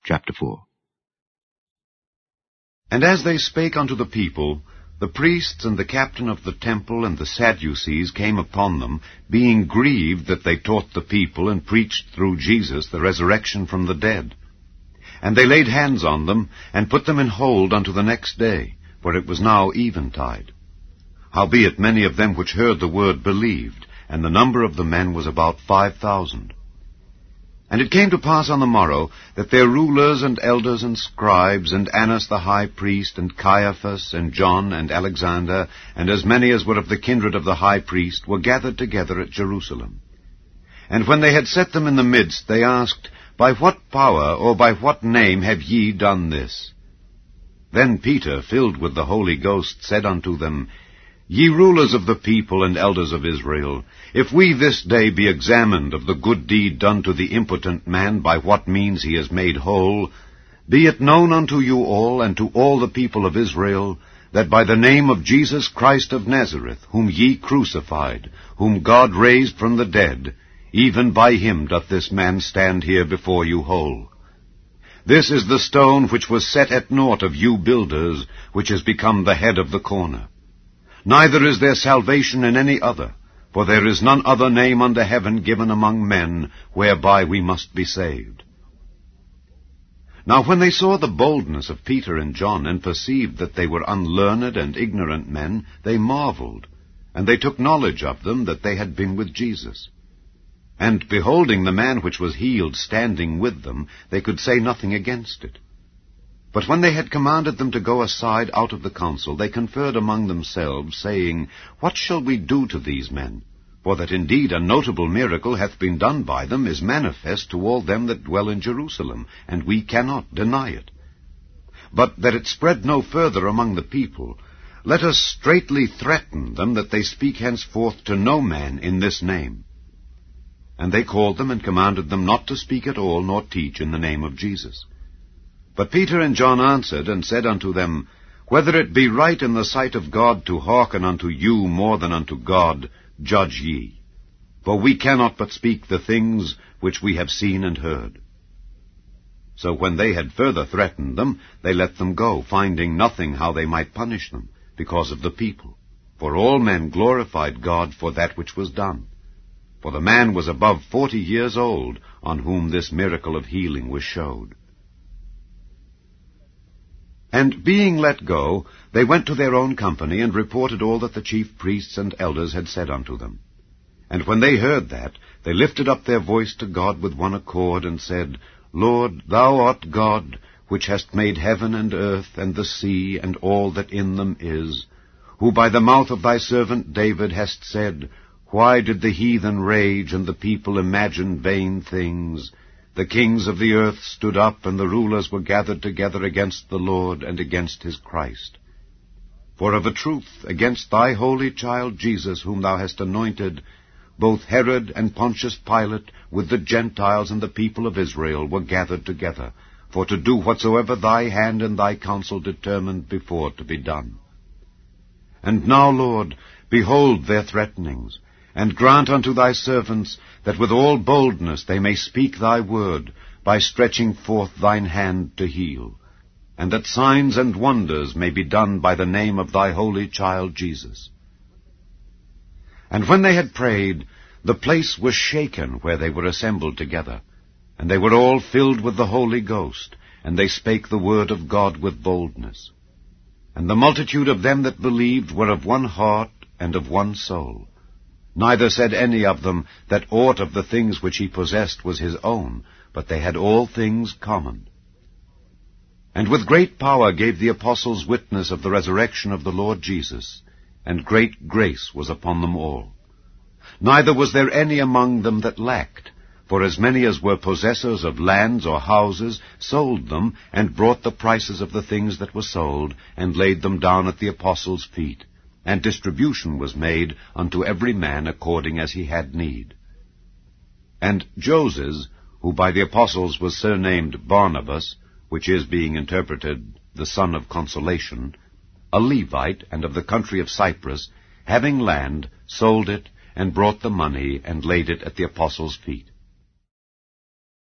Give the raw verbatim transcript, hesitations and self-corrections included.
Chapter four. And as they spake unto the people, the priests and the captain of the temple and the Sadducees came upon them, being grieved that they taught the people and preached through Jesus the resurrection from the dead. And they laid hands on them, and put them in hold unto the next day, for it was now eventide. Howbeit many of them which heard the word believed, and the number of the men was about five thousand. And it came to pass on the morrow, that their rulers and elders and scribes, and Annas the high priest, and Caiaphas, and John, and Alexander, and as many as were of the kindred of the high priest, were gathered together at Jerusalem. And when they had set them in the midst, they asked, By what power, or by what name have ye done this? Then Peter, filled with the Holy Ghost, said unto them, Ye rulers of the people and elders of Israel, if we this day be examined of the good deed done to the impotent man, by what means he is made whole, be it known unto you all, and to all the people of Israel, that by the name of Jesus Christ of Nazareth, whom ye crucified, whom God raised from the dead, even by him doth this man stand here before you whole. This is the stone which was set at naught of you builders, which is become the head of the corner. Neither is there salvation in any other, for there is none other name under heaven given among men, whereby we must be saved. Now when they saw the boldness of Peter and John, and perceived that they were unlearned and ignorant men, they marveled, and they took knowledge of them that they had been with Jesus. And beholding the man which was healed standing with them, they could say nothing against it. But when they had commanded them to go aside out of the council, they conferred among themselves, saying, What shall we do to these men? For that indeed a notable miracle hath been done by them is manifest to all them that dwell in Jerusalem, and we cannot deny it. But that it spread no further among the people, let us straitly threaten them that they speak henceforth to no man in this name. And they called them and commanded them not to speak at all, nor teach in the name of Jesus. But Peter and John answered and said unto them, Whether it be right in the sight of God to hearken unto you more than unto God, judge ye. For we cannot but speak the things which we have seen and heard. So when they had further threatened them, they let them go, finding nothing how they might punish them, because of the people. For all men glorified God for that which was done. For the man was above forty years old, on whom this miracle of healing was showed. And being let go, they went to their own company, and reported all that the chief priests and elders had said unto them. And when they heard that, they lifted up their voice to God with one accord, and said, Lord, thou art God, which hast made heaven and earth, and the sea, and all that in them is, who by the mouth of thy servant David hast said, Why did the heathen rage, and the people imagine vain things? The kings of the earth stood up, and the rulers were gathered together against the Lord and against his Christ. For of a truth, against thy holy child Jesus, whom thou hast anointed, both Herod and Pontius Pilate, with the Gentiles and the people of Israel, were gathered together, for to do whatsoever thy hand and thy counsel determined before to be done. And now, Lord, behold their threatenings, and grant unto thy servants that with all boldness they may speak thy word, by stretching forth thine hand to heal, and that signs and wonders may be done by the name of thy holy child Jesus. And when they had prayed, the place was shaken where they were assembled together, and they were all filled with the Holy Ghost, and they spake the word of God with boldness. And the multitude of them that believed were of one heart and of one soul. Neither said any of them that aught of the things which he possessed was his own, but they had all things common. And with great power gave the apostles witness of the resurrection of the Lord Jesus, and great grace was upon them all. Neither was there any among them that lacked, for as many as were possessors of lands or houses sold them, and brought the prices of the things that were sold, and laid them down at the apostles' feet. And distribution was made unto every man according as he had need. And Joses, who by the apostles was surnamed Barnabas, which is, being interpreted, the son of consolation, a Levite, and of the country of Cyprus, having land, sold it, and brought the money, and laid it at the apostles' feet.